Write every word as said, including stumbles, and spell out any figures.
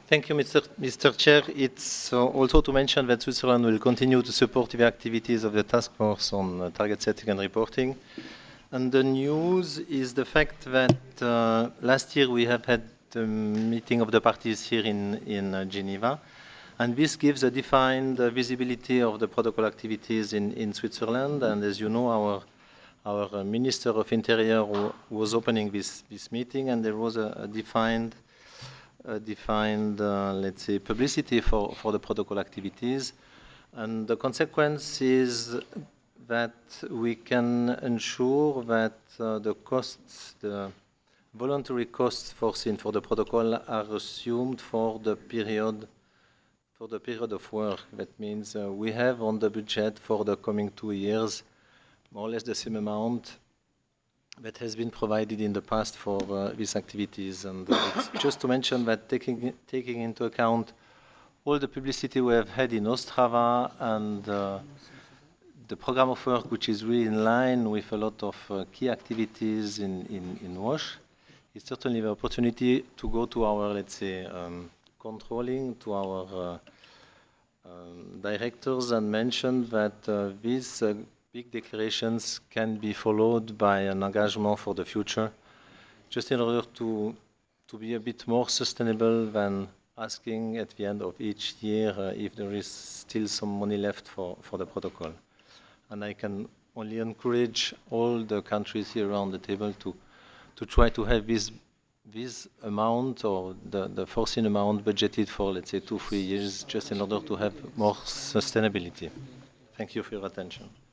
Thank you, Mister Mister Chair. It's uh, also to mention that Switzerland will continue to support the activities of the task force on uh, target setting and reporting. And the news is the fact that uh, last year we have had the meeting of the parties here in, in uh, Geneva. And this gives a defined uh, visibility of the protocol activities in, in Switzerland. And as you know, our our uh, Minister of Interior was opening this, this meeting, and there was a, a defined uh, defined, uh, let's say, publicity for, for the protocol activities. And the consequence is that we can ensure that uh, the costs, the voluntary costs foreseen for the protocol are assumed for the period for the period of work. That means uh, we have on the budget for the coming two years more or less the same amount that has been provided in the past for uh, these activities. And uh, it's just to mention that taking, taking into account all the publicity we have had in Ostrava and uh, the program of work, which is really in line with a lot of uh, key activities in, in, in WASH, is certainly the opportunity to go to our, let's say, um, controlling, to our uh, um, directors and mention that uh, these uh, big declarations can be followed by an engagement for the future, just in order to, to be a bit more sustainable than asking at the end of each year uh, if there is still some money left for, for the protocol. And I can only encourage all the countries here around the table to, to try to have this, this amount or the, the foreseen amount budgeted for, let's say, two, three years, just in order to have more sustainability. Thank you for your attention.